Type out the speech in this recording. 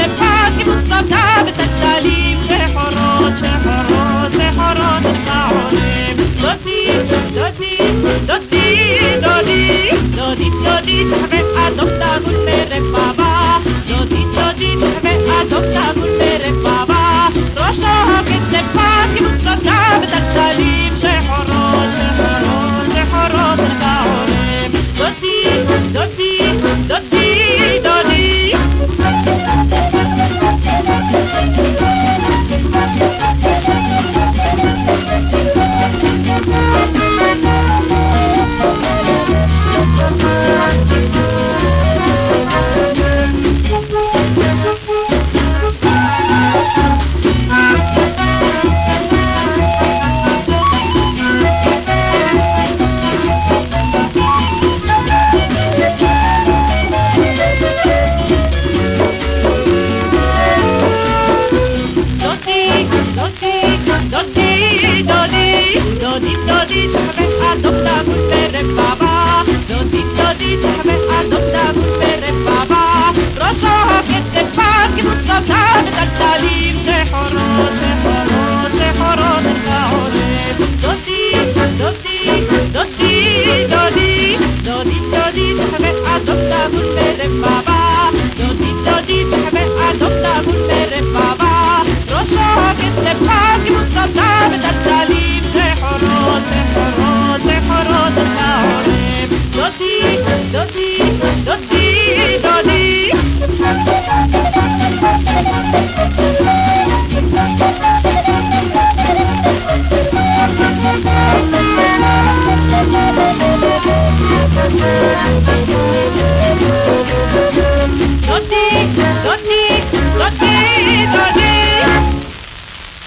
כתפת כמוצתה בצלצלים שחורות, שחורות, שחורות לך עולם. דודי, דודי, דודי, דודי, דודי, דודי, תחווה אדום דגול ברבבה. דודי, דודי, תחווה אדום דגול ברבבה. ראשו כתפת כמוצתה בצלצלים שחורות, שחורות, שחורות לך עולם. דודי, דודי, דודי, דודי. דודי, דודי, תחווה אדום דגול ברבבה. דודי, דודי, תחווה אדום דגול ברבבה. ראשו כתפת כמוצתה בצלצלים שחורות, שחורות, שחורות לך עולם. דודי, דודי, דודי, דודי, דודי, דודי, תחווה אדום דגול ברבבה. דודי, דודי, תחווה אדום דגול ברבבה. ראשו כתפת כמוצתה בצלצלים שחורות, שחורות, שחורות לך עולם. דודי, דודי, דודי, דודי. Thank you.